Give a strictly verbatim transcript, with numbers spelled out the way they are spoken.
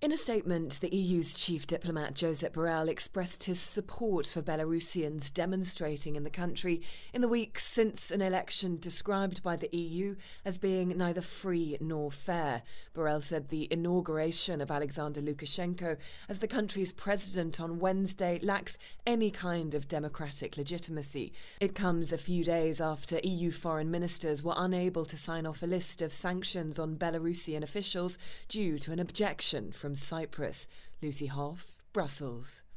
In a statement, the E U's chief diplomat Josep Borrell expressed his support for Belarusians demonstrating in the country in the weeks since an election described by the E U as being neither free nor fair. Borrell said the inauguration of Alexander Lukashenko as the country's president on Wednesday lacks any kind of democratic legitimacy. It comes a few days after E U foreign ministers were unable to sign off a list of sanctions on Belarusian officials due to an objection from Cyprus. Lucy Hoff, Brussels.